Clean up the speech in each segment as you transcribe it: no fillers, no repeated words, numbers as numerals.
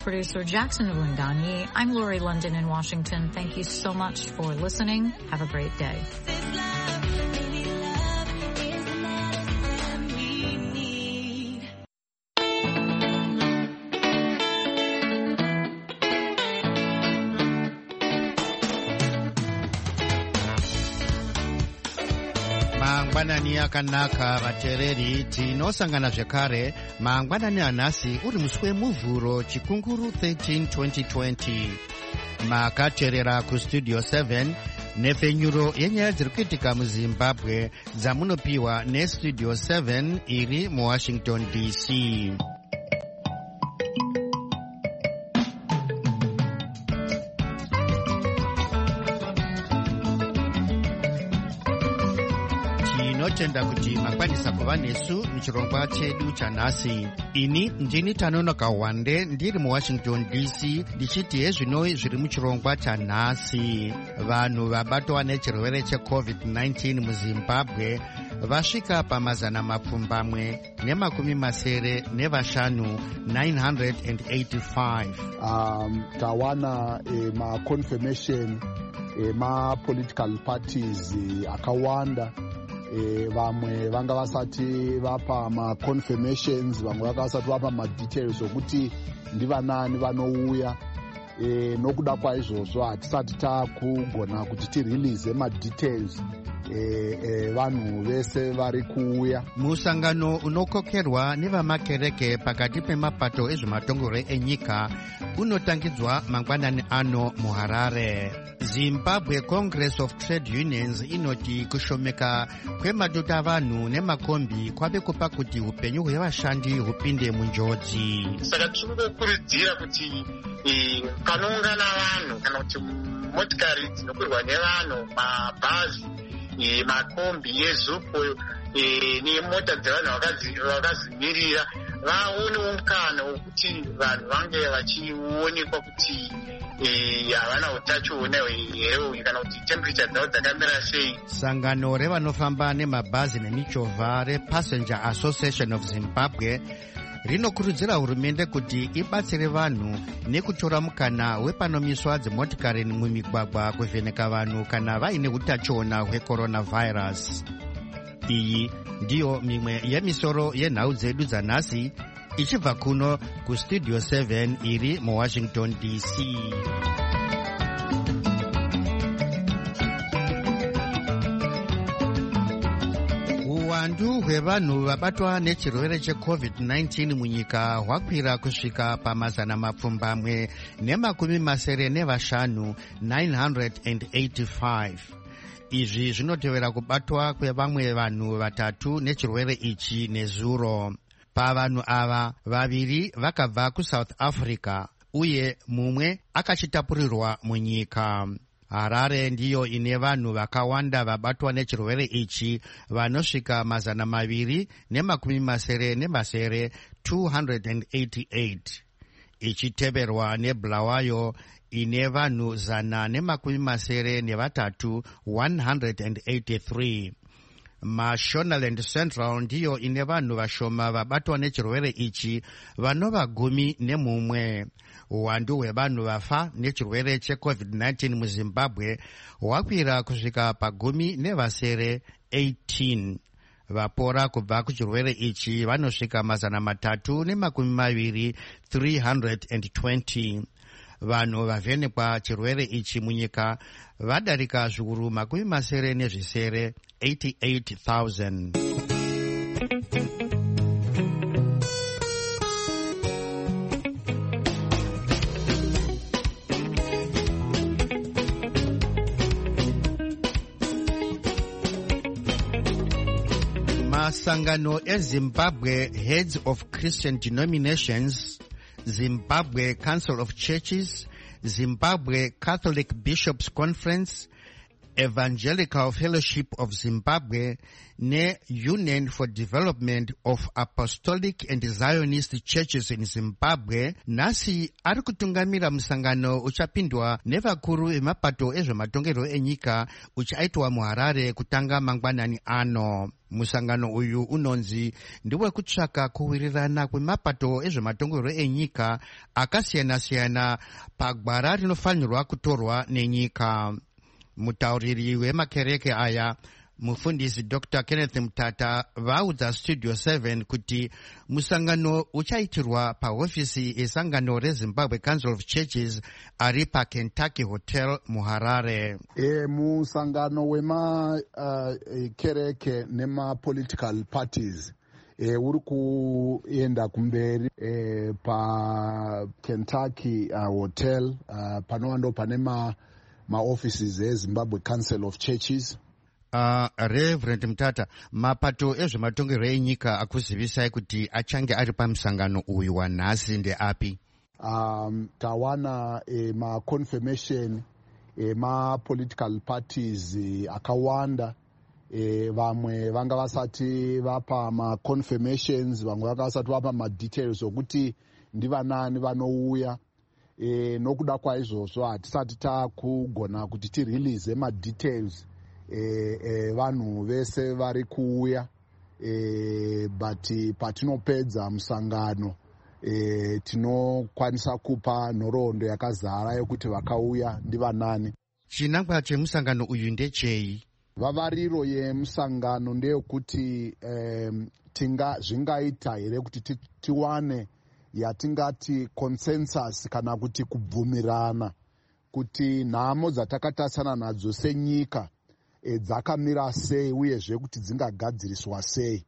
Producer Jackson Vulindani. I'm Lori London in Washington. Thank you so much for listening. Have a great day. Mangwanani akanaka vatereri tinosangana zvekare mangwanani anhasi uri musi wemuvhuro chikunguru 13 2020 makateerera kustudio 7 nepfenyuro yenyaya dziri kuitika muzimbabwe dzamunopiwa nestudio 7 iri muwashington dc. Tinotenda kuti makwanisa kuva nesu muchirongwa chedu chanhasi. Ini ndini Tanonoka Wande ndiri muwashington dc ndichiti hezvino zviri muchirongwa chanhasi. Vanhu vabatwa nechirwere cheCovid-19 muzimbabwe vasvika pamazana mapfumbamwe nemakumi masere nevashanu 985. Tawana ma-confirmation ma-political parties akawanda. Vamwe vanga vasati vapa ma-confirmations, vamwe vanga vasati vapa ma-details okuti ndivanani vanouya. Nokuda kwaizvozvo hatisati takugona kuti tirelease ma-details vanhu vese vari kuuya. Musangano unokokerwa nevamakereke pakati pemapato ezvematongore enyika unotangidzwa mangwanani ano muHarare. Zimbabwe Congress of Trade Unions inoti kushomeka kwemadota avanhu nemakombi kwave kupa kuti upenyu hwevashandi hupinde munjodzi. Saka tirikukurudzira kuti panoungana vanhu kana kuti motikari dzinokwirwa nevanhu, mabhazi, makombi ezupo nemota dzevanhu vakazimirira vaonewo mukana wekuti vanhu vange vachionekwa kuti havana utachiona here kana kuti temperature dzavo dzakamira sei. Sangano revanofamba nemabhazi nemichovha rePassenger Association of Zimbabwe rinokurudzira hurumende kuti ibatsire vanhu nekutora mukana wepanomiswa dzimotikari mumigwagwa kuvheneka vanhu kana vaine utachiona hwecoronavirus. Iyi ndiyo mimwe yemisoro yenhau dzedu dzanhasi ichibva kuno kustudio 7 iri muwashington dc. Uwandu hwevanhu vabatwa nechirwere cheCovid-19 munyika hwakwira kusvika pamazana mapfumbamwe nemakumi masere nevashanu 985. Izvi zvinotevera kubatwa kwevamwe vanhu vatatu nechirwere ichi nezuro. Pavanhu ava vaviri vakabva kuSouth Africa uye mumwe akachitapurirwa munyika. Harare ndiyo ine vanhu vakawanda vabatwa nechirwere ichi vanosvika mazana maviri nemakumi masere nemasere 288. Ichiteverwa neBulawayo ine vanhu zana nemakumi masere nevatatu 183. Mashonaland Central ndiyo ine vanhu vashoma vabatwa nechirwere ichi vanova 11. Uwandu hwevanhu vafa nechirwere cheCovid-19 muZimbabwe hwakwira kusvika pa10 nevasere 18. Vapora kubva kuchirwere ichi vanosvika mazana matatu nemakumi maviri 320. Vanhu vavhenekwa chirwere ichi munyika vadarika zviuru makumi masere nezvisere 88,000. Masangano eZimbabwe Heads of Christian Denominations, Zimbabwe Council of Churches, Zimbabwe Catholic Bishops Conference, Evangelical Fellowship of Zimbabwe ne-Union for Development of Apostolic and Zionist Churches in Zimbabwe nasi ari kutungamira musangano uchapindwa nevakuru vemapato ezvematongero enyika uchaitwa muHarare kutanga mangwanani ano. Musangano uyu unonzi ndiwe kutsvaka kuwirirana kwemapato ezvematongero enyika akasiyana-siyana pagwara rinofanirwa kutorwa nenyika. Mutauriri wemakereke aya mufundisi Dr. Kenneth Mutata vaudza Studio 7 kuti musangano uchaitirwa pahofisi yesangano reZimbabwe Council of Churches ari paKentucky Hotel muHarare. Musangano wema kereke nema political parties uri kuenda kumberi pa Kentucky Hotel panowando pane ma-offices eZimbabwe Council of Churches. Reverend Mutata, mapato ezvematongero enyika akuzivisai kuti achange ari pamusangano uyu wanhasi ndeapi? Tawana ma-confirmation ma-political parties akawanda. Vamwe vanga vasati vapa ma-confirmations, vamwe vanga vasati vapa ma-details okuti ndivanani vanouya. Nokuda kwaizvozvo hatisati takugona kuti tirelease ma-details vanhu vese vari kuuya, but patinopedza musangano tinokwanisa kupa nhoroondo yakazara yokuti vakauya ndivanani. Chinangwa chemusangano uyu ndechei? Vavariro yemusangano ndeyekuti zvingaita here kuti tiwane yatingati consensus kana kuti kubvumirana kuti nhamo dzatakatasana nadzo senyika dzakamira sei uyezve kuti dzingagadziriswa sei.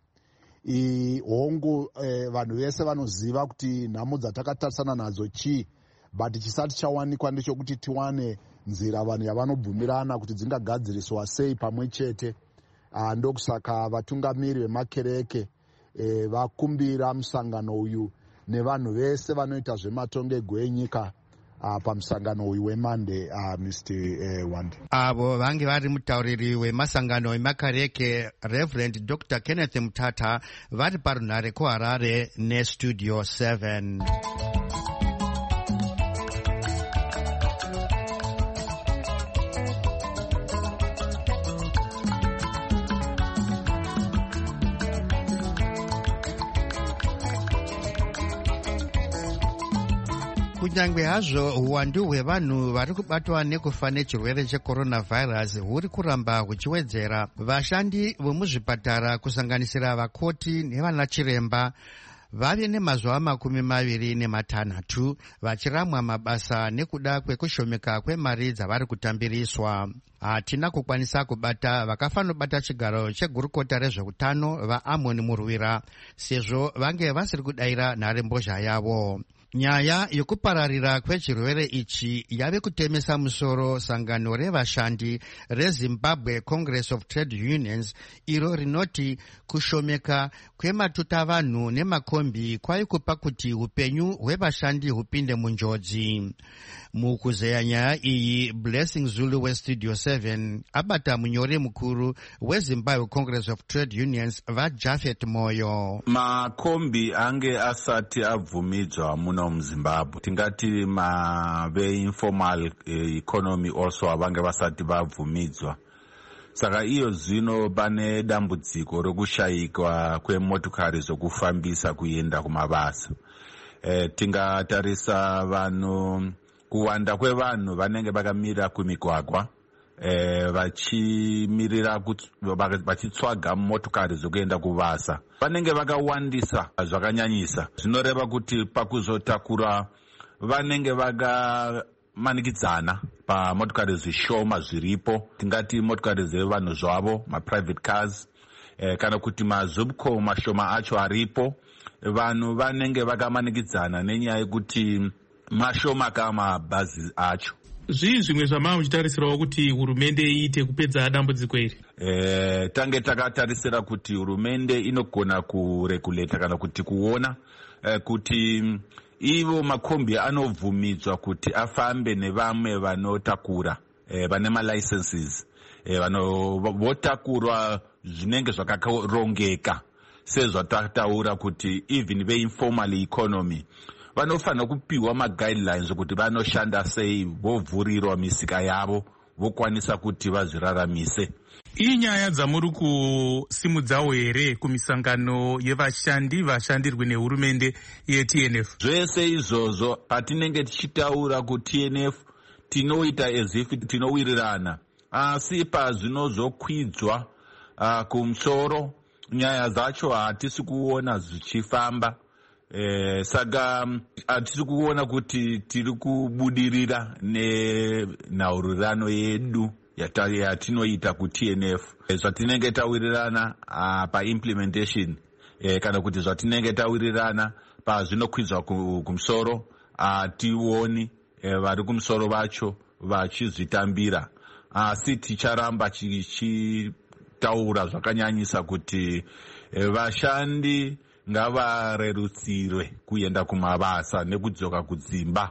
Hongu vanhu vese vanoziva kuti nhamo dzatakatasana nadzo chii, but chisati chawanikwa ndechekuti tiwane nzira vanhu yavanobvumirana kuti dzingagadziriswa sei pamwe chete. Ndokusaka vatungamiri vemakereke vakumbira musangano uyu nevanhu vese vanoita zvematongego enyika pamusangano uyu weMonday, Mr. Wande. Avo vange vari mutauriri wemasangano emakereke Reverend Dr. Kenneth Mutata vari parunhare kuHarare neStudio 7. Kunyangwe hazvo uwandu hwevanhu vari kubatwa nekufa nechirwere checoronavirus huri kuramba huchiwedzera, vashandi vemuzvipatara kusanganisira vakoti nevanachiremba vave nemazuva 26 vachiramwa mabasa nekuda kwekushomeka kwemari dzavari kutambiriswa. Hatina kukwanisa kubata vakafanobata chigaro chegurukota rezveutano vaAmon Murwira sezvo vange vasiri kudayira nharembozha yavo. Nyaya yokupararira kwechirwere ichi yave kutemesa musoro sangano revashandi reZimbabwe Congress of Trade Unions, iro rinoti kushomeka kwematuta-vanhu nemakombi kwaikupa kuti upenyu hwevashandi hupinde munjodzi. Mukuzeya nyaya iyi, Blessing Zulu weStudio 7 abata munyori mukuru weZimbabwe Congress of Trade Unions vaJafet Moyo. Makombi ange asati abvumidzwa muno muZimbabwe, tingati ve-informal economy also avange vasati vabvumidzwa. Saka iyo zvino pane dambudziko rokushayikwa kwemotokari zokufambisa kuenda kumabasa. Tingatarisa vanhu, kuwanda kwevanhu vanenge vakamira kumigwagwa vachimirira vachitsvaga motokari zokuenda kuvasa, vanenge vakawandisa zvakanyanyisa. Zvinoreva kuti pakuzotakura vanenge vakamanikidzana pamotokari zvishoma zviripo, tingati motokari dzevanhu zvavo, maprivate cars, kana kuti mazubco mashoma acho aripo, vanhu vanenge vakamanikidzana nenyaya yekuti mashoma kamabhazi acho. Zvii zvimwe zvamava muchitarisirawo kuti hurumende iite kupedza dambudziko iri? Tange takatarisira kuti hurumende inogona kureguleta kana kuti kuona kuti ivo makombi anobvumidzwa kuti afambe nevamwe vanotakura vane malicenses votakurwa zvinenge zvakarongeka sezvatataura kuti even veinformal economy vanofanira kupiwa maguidelines kuti vanoshanda sei, vovhurirwa misika yavo, vokwanisa kuti vazviraramise. Inyaya dzamuri kusimudzawo here kumisangano yevashandi vashandirwe nehurumende yeTNF? Zvese izvozvo patinenge tichitaura kuTNF tinoita as if tinowirirana, asi pazvinozokwidzwa kumusoro nyaya dzacho hatisi kuona zvichifamba. Saka hatisi kuona kuti tiri kubudirira nenhaurirano yedu yatinoita kuTNF. Zvatinenge tawirirana paimplementation kana kuti zvatinenge tawirirana pazvinokwidzwa kumusoro hationi vari kumusoro vacho vachizvitambira, asi ticharamba tichitaura zvakanyanyisa kuti vashandi ngavarerutsirwe kuenda kumabasa nekudzoka kudzimba.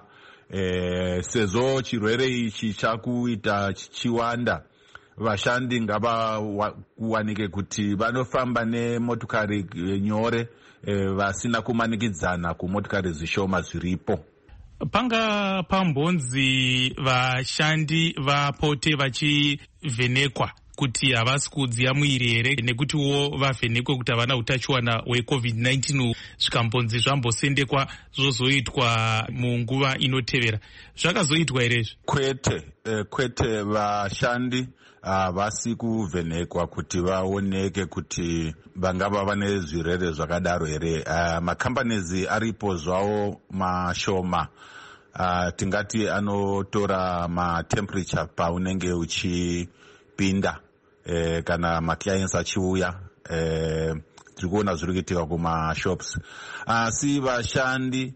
Sezvo chirwere ichi chakuita chichiwanda, vashandi ngavawanike kuti vanofamba nemotokari nyore vasina kumanikidzana kumotokari zvishoma zviripo. Panga pambonzi vashandi vapote vachivhenekwa kuti havasi kudziya muiri here, nekutiwo vavhenekwe kuti havana utachiwana hweCovid-19, zvikambonzi zvambosendekwa zvozoitwa munguva inotevera. Zvakazoitwa here izvi? Kwete, vashandi havasi kuvhenekwa kuti vaoneke kuti vangava vane zvirwere zvakadaro here. Macompanies aripo zvawo mashoma, tingati anotora matemperature paunenge uchipinda kana maclients achiuya, tiri kuona zviri kuitika kumashops. Asi vashandi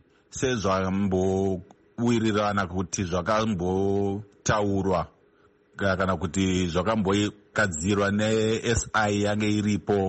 sezvambowirirana kuti zvakambotaurwa kana kuti zvakambogadzirwa neSI yange iripo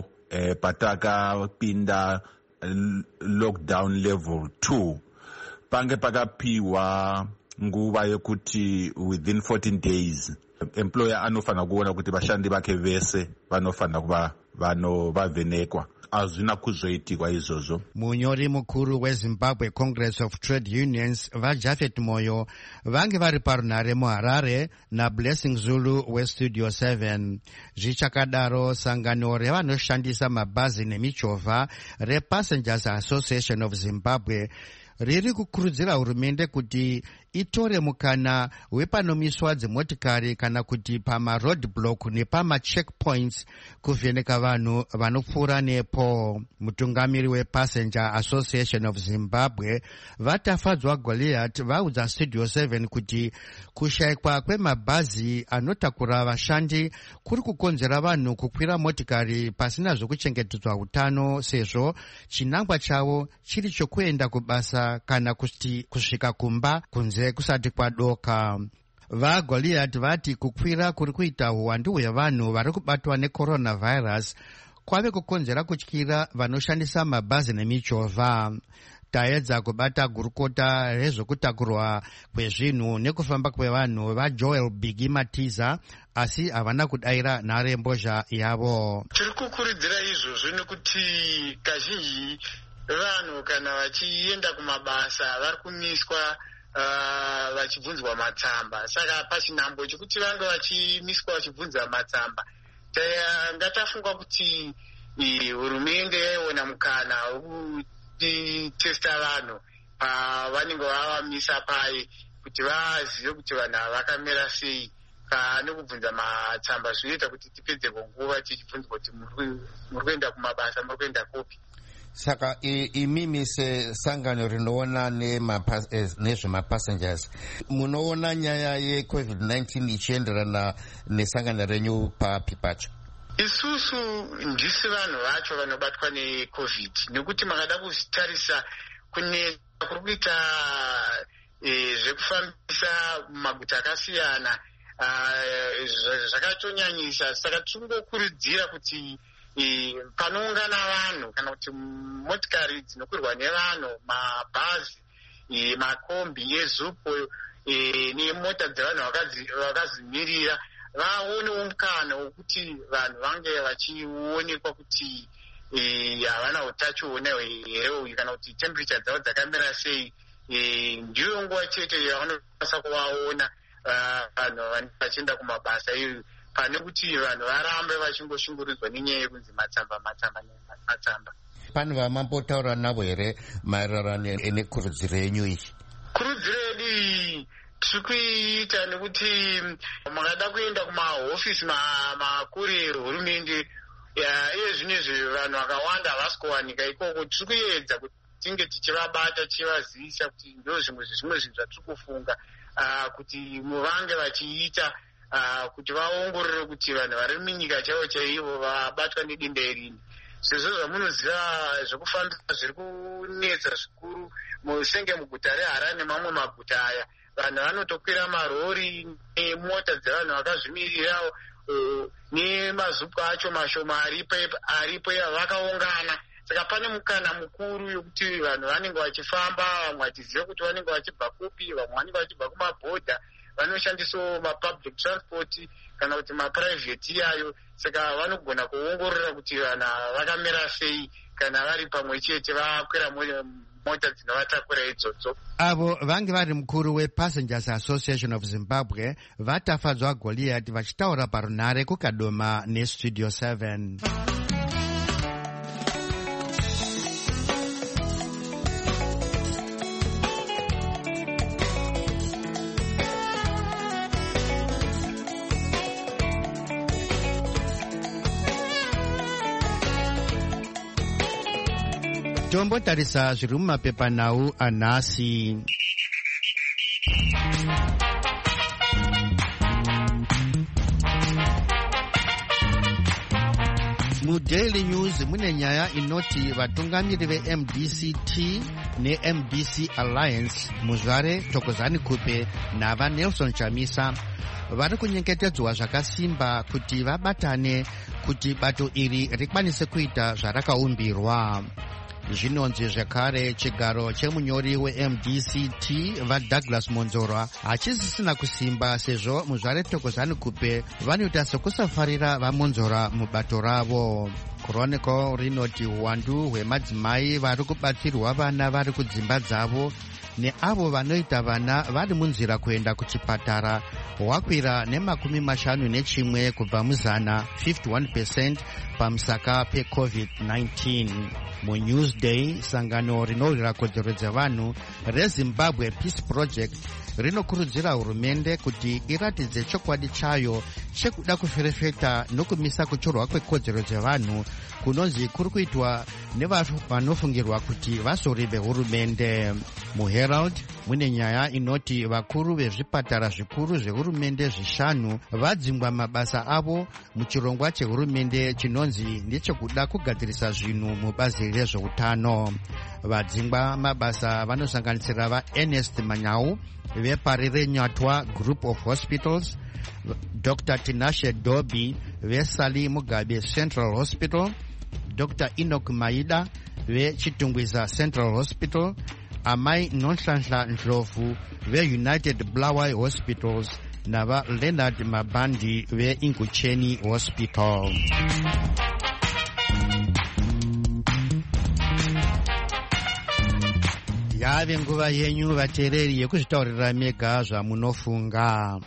patakapinda lockdown level 2, pange pakapiwa nguva yekuti within 14 days employer anofanira kuona kuti vashandi vake vese vanofanira kuva vavhenekwa. Hazvina kuzoitikwa izvozvo. Munyori mukuru weZimbabwe Congress of Trade Unions vaJafet Moyo vange vari parunhare muHarare naBlessing Zulu weStudio 7. Zvichakadaro, sangano revanoshandisa mabhazi nemichovha rePassengers Association of Zimbabwe riri kukurudzira hurumende kuti itore mukana wepanomiswa dzimotikari kana kuti pamaroadblock nepamacheckpoints kuvheneka vanhu vanopfuura nepo. Mutungamiri wePassenger Association of Zimbabwe vatafadzwa Goliath vaudza Studio 7 kuti kushayikwa kwemabhazi anotakura vashandi kuri kukonzera vanhu kukwira motikari pasina zvokuchengetedzwa utano, sezvo chinangwa chavo chiri chokuenda kubasa kana kuti kusvika kumba kunze kusati kwadoka. VaGoliath vati kukwira kuri kuita uwandu hwevanhu vari kubatwa necoronavirus kwave kukonzera kutyira vanoshandisa mabhazi nemichovha. Taedza kubata gurukota rezvokutakurwa kwezvinhu nekufamba kwevanhu vaJoel Bigi Matiza, asi havana kudayira nhare mbozha yavo. Tiri kukurudzira izvozvo nekuti kazhinji vanhu kana vachienda kumabasa vari kumiswa vachibvunzwa matsamba. Saka pachinhambo chekuti vange vachimiswa vachibvunza matsamba, ngatafunga kuti hurumende yaiona mukana wekutesta vanhu pavanenge vavamisa pai kuti vazive kuti vanhu vakamira sei, nekubvunza matsamba zvinoita kuti tipedzepo nguva tichibvunzwa kuti muri kuenda kumabasa, muri kuenda kopi. Saka imimi sesangano rinoona nezvemapassengers munoona nyaya yeCovid-19 ichienderana nesangano renyu papi pacho? Isusu ndisi vanhu vacho vanobatwa neCovid, nekuti makada kutarisa kunetsa kuri kuita zvekufambisa mumaguta akasiyana zvakatonyanyisa. Saka tiri kungokurudzira kuti panoungana vanhu kana kuti motikari dzinokwirwa nevanhu, mabhazi, makombi ezupo, nemota dzevanhu vakazimirira vaonewo mukana wekuti vanhu vange vachionekwa kuti havana utachiona here uyu kana kuti temperature dzavo dzakamira sei. Ndiyo nguva chete yavanokwanisa kuvaona vanhu vanenge vachienda kumabasa iyo, pane kuti vanhu varambe vachingoshungurudzwa nenyaya yekunzi matsamba. Pane vamambotaura navo here maererano nekurudziro yenyu iyi? Kurudziro yedu iyi tiri kuiita nekuti makada kuenda kumahofisi makuru ehurumende iye zvinezvi vanhu vakawanda havasi kuwanika ikoko. Tiri kuedza kuti tinge tichivabata tichivazivisa kuti ndo zvimwe zvinhu zvatiri kufunga kuti muvange vachiita kuti vaongorore kuti vanhu vari munyika chaivo chaivo vabatwa nedenda irini. Sezvo zvamunoziva zvekufambisa zviri kunetsa zvikuru senge muguta reHarare nemamwe maguta aya, vanhu vanotokwira marori nemota dzevanhu vakazvimirirawo nemazupu acho mashoma aripo vakaungana. Saka pane mukana mukuru yokuti vanhu vanenge vachifamba, vamwe vachiziva kuti vanenge vachibva kupi, vamwe vanenge vachibva kumabhodha, vanoshandisawo mapublic transport kana kuti maprivate iyayo. Saka vanogona kuongorora kuti vanhu vakamira sei kana vari pamwe chete vakwira mota dzinovatakura idzodzo. Avo vange vari mukuru wePassengers Association of Zimbabwe vatafadzwa Goliath vachitaura parunhare kukadoma neStudio 7. Tombotarisa zviri mumapepanhau anhasi. MuDaily News mune nyaya inoti vatungamiri veMDCT neMDC Alliance Muzvare Thokozani Kupe navaNelson Chamisa vari kunyengetedzwa zvakasimba kuti vabatane kuti bato iri rikwanise kuita zvarakaumbirwa. Zvinonzi zvekare chigaro chemunyori weMDCT vaDouglas Monzorwa hachisisina kusimba sezvo Muzvare Thokozani Kupe vanoita sekusafarira vaMonzorwa mubato ravo. Chronicle rinoti uwandu hwemadzimai vari kubatsirwa vana vari kudzimba dzavo neavo vanoita vana vari munzira kuenda kuchipatara hwakwira ne51 kubva muzana 51% pamusaka peCovid-19. MuNewsday sangano rinowira kodzero dzevanhu reZimbabwe Peace Project rinokurudzira hurumende kuti iratidze chokwadi chayo chekuda kuferefeta nokumisa kuchorwa kwekodzero dzevanhu kunonzi kuri kuitwa nevanofungirwa kuti vasori vehurumende. MuHerald mune nyaya inoti vakuru vezvipatara zvikuru zvehurumende 5 vadzingwa mabasa avo muchirongwa chehurumende chinonzi ndechekuda kugadzirisa zvinhu mubazi rezveutano. Vadzingwa mabasa vanosanganisira vaErnest Manyau veParire Nyatwa Group of Hospitals, Dr. Tinashe Dobi veSali Mugabe Central Hospital, Dr. Enoch Maida veChitungwiza Central Hospital, Amai Nonhlanhla Ndlovu veUnited Bulawayo Hospitals nava Leonard Mabandi veIngucheni Hospital. Yave nguva yenyu vateereri yekuzvitaurira mega zvamunofunga.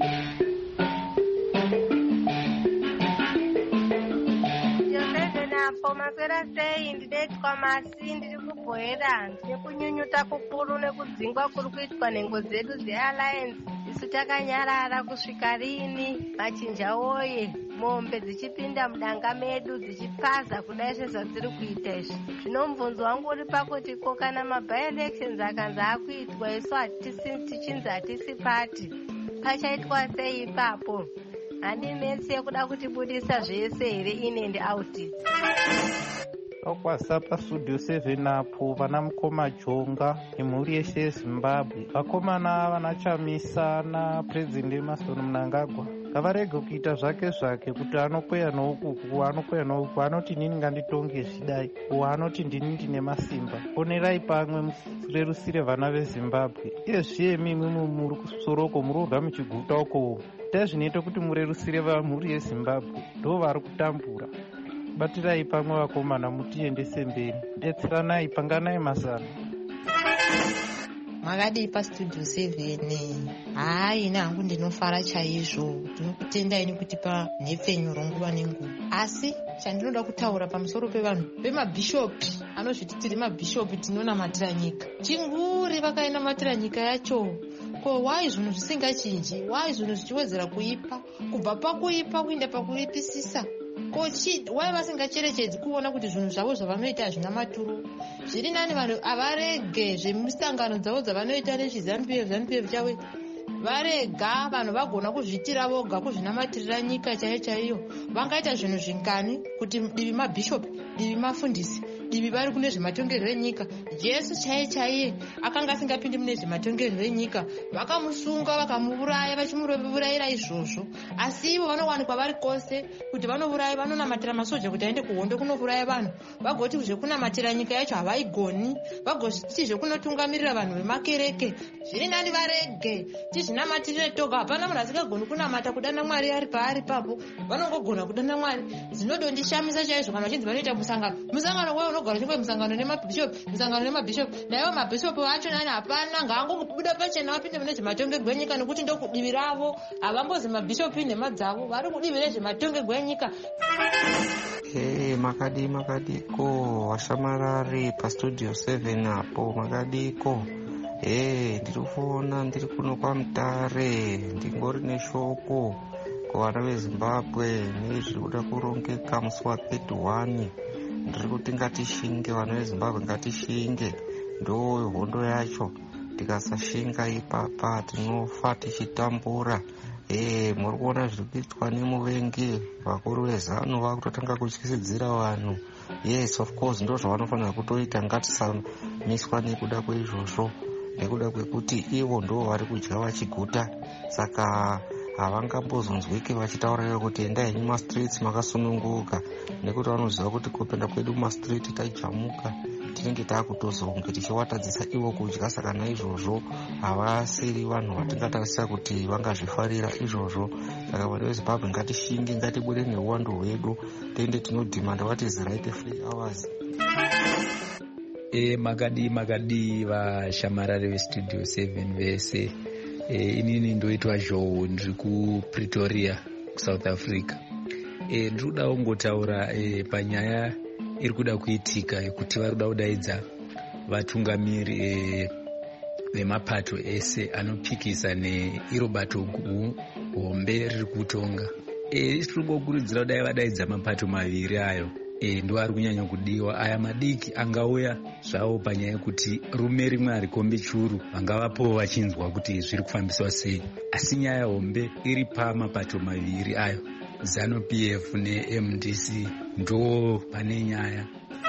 Maswera sei ndidetwa masi ndiri kubhoera nekunyunyuta kukuru nekudzingwa kuri kuitwa nhengo dzedu dzeAlliance. Isu takanyarara kusvika rini? Machinja woye, mombe dzichipinda mudanga medu dzichipaza kudai sezvadziri kuita izvi. Zvino mubvunzo wangu uri pakuti ko kana maby-elections akanzi akuitwa isu tichinzi hatisi pati, pachaitwa sei ipapo? Handinetsi yekuda kutibudisa zvese here in and out. Okwasa paStudio 7 apo vana Mukoma Jonga nemhuri yeshe yeZimbabwe, vakomana vana Chamisa naPresident Emmerson Mnangagwa ngavarege kuita zvake zvake, kuti anokweya nouku anokweya nouku, anoti nini nganditonge zvidai, uwo anoti ndini ndine masimba. Onerai pamwe murerusire vana veZimbabwe. Iyezve mimi muri kusoroko muri kurya muchiguta uko, dai zvinoita kuti murerusire vamhuri yeZimbabwe, ndo vari kutambura. Batirai pamwe vakomana, mutiendese mberi, detseranai, panganai mazano. Makadii pastudio 7? Hai, ine hangu ndinofara chaizvo. Ndinokutendai nekutipa nhepfenyuro nguva nenguva. Asi chandinoda kutaura pamusoro pevanhu vemabhishopi anozviti tiri mabhishopi tinonamatira nyika. Chinguri vakainamatira nyika yacho. Ko wai zvinhu zvisingachinji? Wai zvinhu zvichiwedzera kuipa? Kubva pakuipa kuenda pakuripisisa? Wai vasingacherechedzi kuona kuti zvinhu zvavo zvavanoita hazvina maturo? Zviri nani vanhu avarege zvemisangano dzavo dzavanoita nezviZANU-PF chavo, varega vanhu vagona kuzviitira voga, kuzvinamatirira nyika chaiyo. Vangaita zvinhu zvingani kuti divi mabhishopi, divi mafundisi, divi vari kune zvematongerwo enyika. Jesu chaiye akanga asingapindi mune zvematongerwo enyika, vakamusunga vakamuuraya, vachimuurayira izvozvo. Asi ivo vanowanikwa vari kwose kuti vanouraya, vanonamatira masoja kuti aende kuhondo kunouraya vanhu, vagoti zvekunamatira nyika yacho havaigoni, vagoti zvekunotungamirira vanhu vemakereke. Zviri nani varege tizvinamatirire toga. Hapana munhu asingagoni kunamata kudana Mwari ari paari papo, vanongogona kudana Mwari. Dzinodondishamisa chaizvo kana vachinzi vanoita musangano wao unogara chingwe musangano nemabhishopi. Naivo mabhishopi vacho nani hapana, ngaangobuda pachena vapinde mune zvematongerwo enyika, nekuti ndokudivi ravo. Havambozi mabhishopi nhema dzavo, vari kudivi nezvematongerwo enyika. Makadiko washamarari pastudio 7 apo, makadiko. Ndiri kuona ndiri kuno kwaMutare, ndingori neshoko kuvana veZimbabwe nezviri kuda kurongeka musi wa31. Ndiri kuti ngatishinge, vana veZimbabwe ngatishinge, ndo hondo yacho. Tikasashinga ipapa tinofa tichitambura. Muri kuona zviri kuitwa nemuvengi, vakuru vezano vakutotanga kutyisidzira vanhu. Yes, of course, ndo zvavanofanira kutoita. Ngatisamiswa nekuda kweizvozvo, nekuda kwekuti ivo ndo vari kudya vachiguta. Saka havangambozonzwiki vachitaura kuti endai henyu mastreets makasununguka, nekuti vanoziva kuti kupenda kwedu mastreet tajamuka, tinenge taakutozonge tichiwatadzisa ivo kudya. Saka naizvozvo havasiri vanhu vatingatarisira kuti vangazvifarira izvozvo. Saka vanhu veZimbabwe ngatishinge, ngatibude neuwandu hwedu, tiende tinodhimanda what is right free hours. Makadii vashamarari vestudio 7 vese. Inini ndoitwa Joe, ndiri kuPretoria kuSouth Africa. Ndiri kuda kungotaura panyaya iri kuda kuitika yekuti vari kuda kudaidza vatungamiri vemapato ese anopikisa neiro bato hombe riri kutonga. Tiri kungokurudzira kudai vadaidza mapato maviri ayo, ndo ari kunyanya kudiwa. Aya madiki angauya zvavo panyaya yekuti rume rimwe harikombi churu, vangavapowo vachinzwa kuti zviri kufambiswa sei. Asi nyaya hombe iri pamapato maviri ayo, ZANU-PF neMDC, ndo pane nyaya.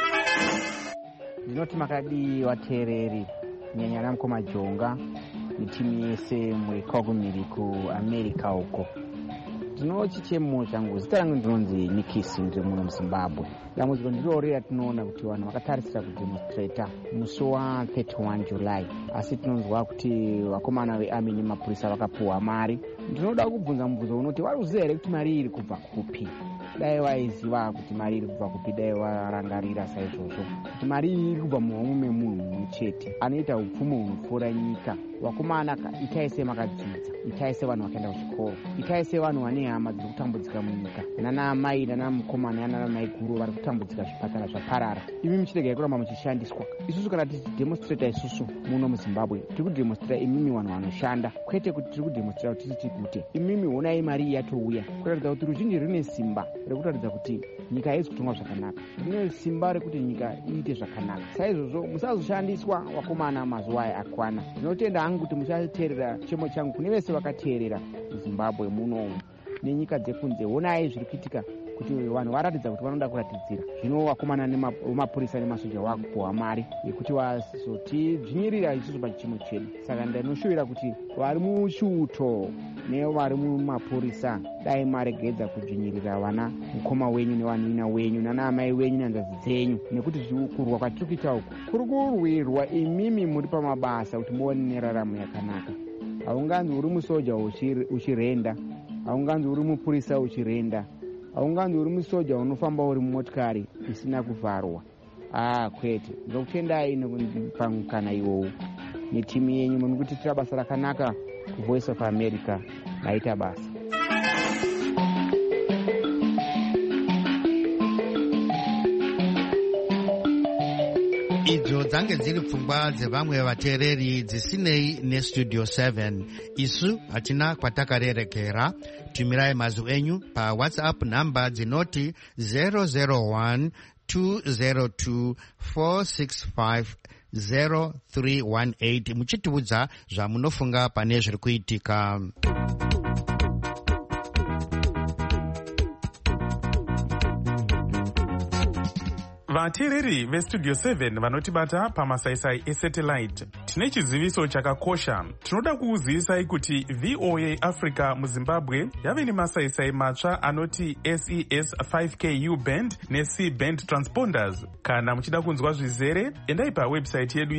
Ndinoti makadii vateereri, nyanya namukoma Jonga netimu yese mwekagumiri kuAmerica uko. Ndinochichemo changu, zita rangu ndinonzi Nikisi, ndiri muno muZimbabwe. Dambudziko ndiriorera tinoona kuti vanhu vakatarisira kudemonstrata musi wa31 July, asi tinonzwa kuti vakomana veArmy nemapurisa vakapuhwa mari. Ndinoda kubvunza mubvunzo unoti vari kuziva here kuti mari iri kubva kupi? Dai vaiziva kuti mari iri kubva kupi, dai varangarira saizvozvo kuti mari iri kubva mumwe munhu mumwe chete anoita upfumi hunopfuura nyika. Vakomana itaise makadzidza, itaise vanhu vakaenda kuchikoro, itaise vanhu vane hama dziri kutambudzika munyika, nanaamai nanamukomana nanamai guru vari kutambudzika, zvipatara zvaparara. Imi muchiregai kuramba muchishandiswa. Isusu kana tichidemonstrata isusu muno muZimbabwe, tiri kudemonstrata imimi vanhu vanoshanda, kwete kuti tiri kudemonstrata kuti titi kuti imimi honai mari yatouya, kuratidza kuti ruzhinji rine simba rekuratidza kuti nyika haizi kutongwa zvakanaka, rine simba rekuti nyika iite zvakanaka. Saizvozvo musazoshandiswa vakomana mazuva aya akwana. Ndinotenda hangu kuti muchateerera chemo changu kune vese vakateerera muZimbabwe muno nenyika dzekunze. Honai zviri kuitika kuti vanhu varatidza kuti vanoda kuratidzira. Zvino vakomana nemapurisa nemasoja vakupuhwa mari yekuti vazotidzvinyirira isusu pachimo chedu. Saka ndinoshuvira kuti vari mushuto nevari mumapurisa dai maregedza kudzvinyirira vana mukoma wenyu nevanina wenyu nanaamai wenyu nanzvadzi dzenyu, nekuti kurwa kwatiri kuita uku kuri kurwirwa imimi muri pamabasa kuti muone neraramo yakanaka. Haunganzi uri musoja uchirenda, haunganzi uri mupurisa uchirenda, haunganzi uri musoja unofamba uri mumotikari isina kuvharwa. Kwete, ndokutendai pamukana iwowu netimu yenyu munokutiitira basa rakanaka kuVoice of America. Naita basa. idzo dzange dziri pfungwa dzevamwe vateereri dzisinei nestudio 7. isu hatina kwatakarerekera. tumirai mazwi enyu pawhatsapp namba dzinoti 001 202 465 0318 muchitiudza zvamunofunga pane zviri kuitika. vateereri vestudio 7 vanotibata pamasaisai esatellite, tine chiziviso chakakosha. tinoda kukuzivisai kuti VOA Africa muZimbabwe yave nemasaisai matsva anoti SES 5KU band neC band transponders. kana muchida kunzwa zvizere, endai pawebsite yedu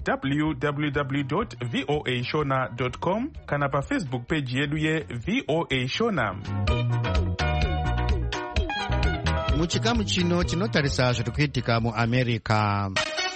ye www.voashona.com kana pafacebook page yedu yeVOA Shona. muchikamu chino tinotarisa zviri kuitika muAmerica.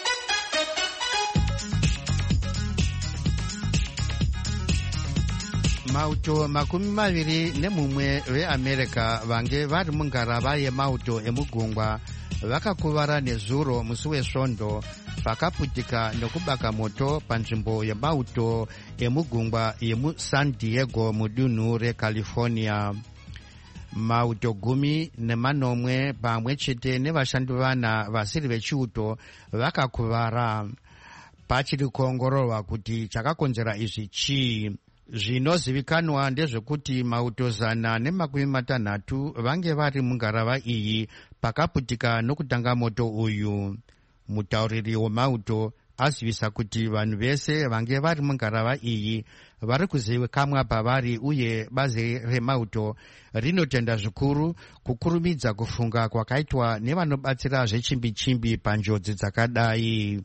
mauto 21 veAmerica vange vari mungarava yemauto emugungwa vakakuvara nezuro musi wesvondo vakaputika nekubaka moto panzvimbo yemauto emugungwa yemuSan Diego mudunhu reCalifornia. mauto 10 pamwe chete nevashandi vana vasiri vechiuto vakakuvara. pachiri kuongororwa kuti chakakonzera izvi chii. zvinozivikanwa ndezvekuti mauto 160 vange vari mungarava iyi pakaputika nokutanga moto uyu. mutauriri wemauto azivisa kuti vanhu vese vange vari mungarava iyi vari kuzivikamwa pavari, uye bazi remauto rinotenda zvikuru kukurumidza kufunga kwakaitwa nevanobatsira zvechimbi-chimbi panjodzi dzakadai.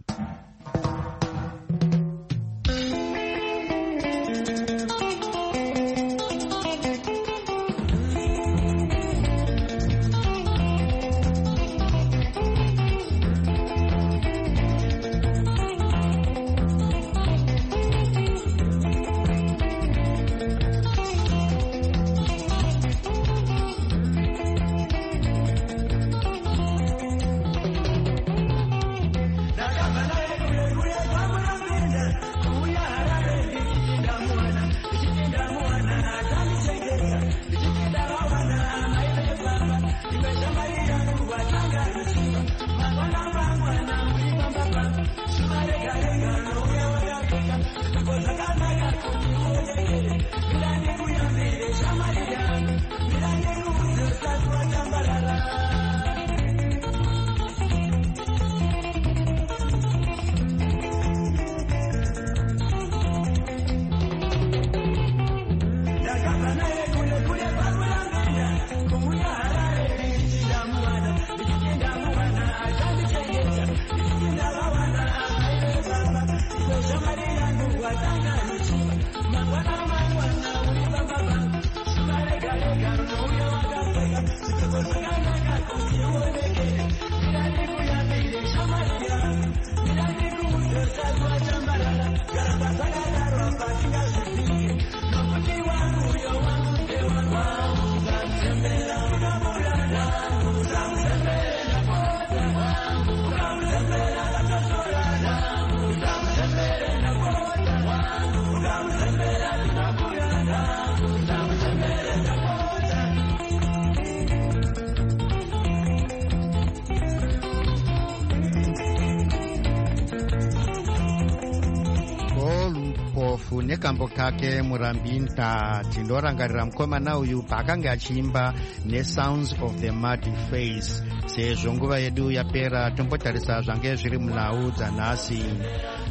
nekambo kake Murambinta. tindorangarira mukomana uyu paakanga achiimba neSounds of the Muddy Face. sezvo nguva yedu yapera, tombotarisa zvange zviri munhau dzanhasi.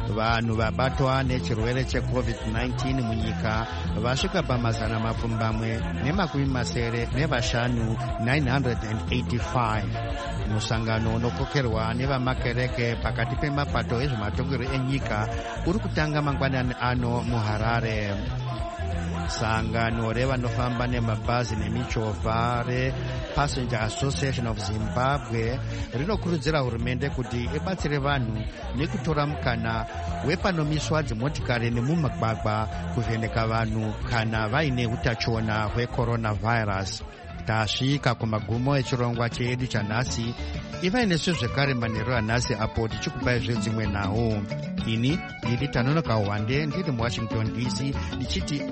vanhu vabatwa nechirwere checovid-19 munyika vasvika pamazana mapfumbamwe nemakumi masere nevashanu 985. musangano unokokerwa nevamakereke pakati pemapato ezvematongerwo enyika uri kutanga mangwanani ano muharare. sangano revanofamba nemabhazi nemichovha rePassenger Association of Zimbabwe rinokurudzira hurumende kuti ibatsire vanhu nekutora mukana wepanomiswa dzimotikari nemumagwagwa kuvheneka vanhu kana vaine utachiona hwecoronavirus. tasvika kumagumo echirongwa chedu chanhasi. ivai nesu zvekare manheru anhasi apo tichikupai zvedzimwe nhau. ini ndiri Tanonoka Hwande ndiri muWashington DC ndichiti